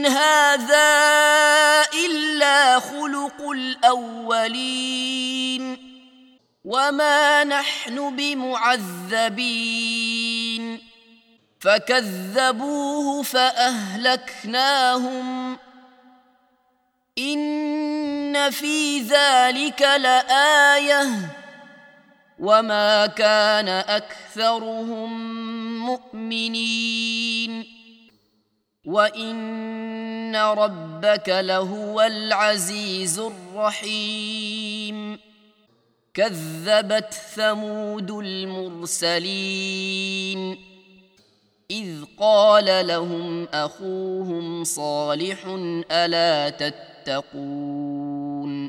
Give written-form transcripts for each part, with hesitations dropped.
هذا إلا خلق الأولين وما نحن بمعذبين فكذبوه فأهلكناهم إن في ذلك لآية وما كان أكثرهم مؤمنين وإن ربك لهو العزيز الرحيم كذبت ثمود المرسلين إذ قال لهم أخوهم صالح ألا تتقون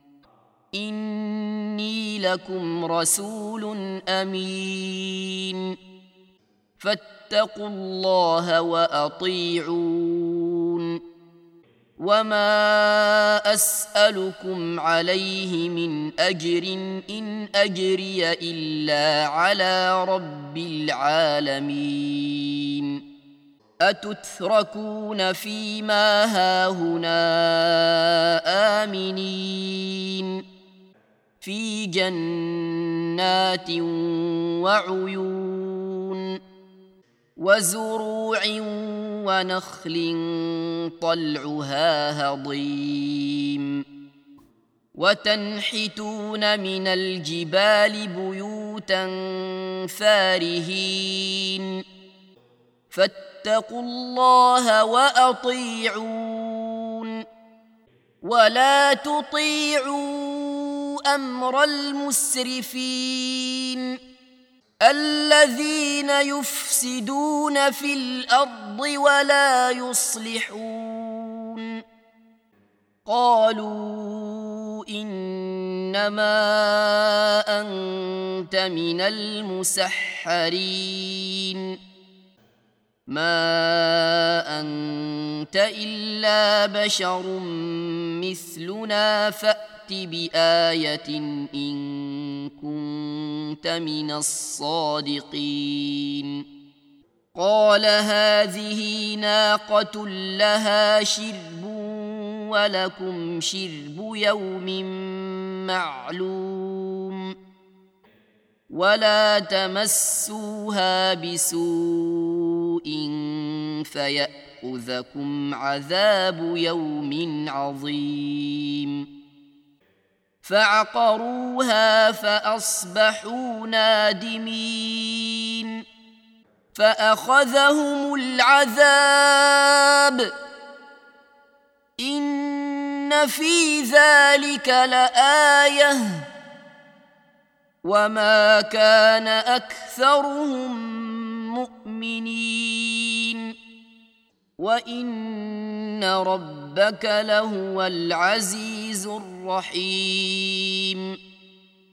إني لكم رسول أمين فاتقوا الله وأطيعون وما أسألكم عليه من أجر إن أجري إلا على رب العالمين أتتركون فيما هاهنا آمنين في جنات وعيون وزروع ونخل طلعها هضيم وتنحتون من الجبال بيوتا فارهين فاتقوا الله وأطيعون ولا تطيعوا أمر المسرفين الذين يفسدون في الأرض ولا يصلحون قالوا إنما أنت من المسحرين ما أنت إلا بشر مثلنا فأت بآية إن كنت من الصادقين قال هذه ناقة لها شرب ولكم شرب يوم معلوم ولا تمسوها بسوء فيأخذكم عذاب يوم عظيم فعقروها فأصبحوا نادمين فأخذهم العذاب إن في ذلك لآية وما كان أكثرهم مؤمنين وإن ربك لهو العزيز الرحيم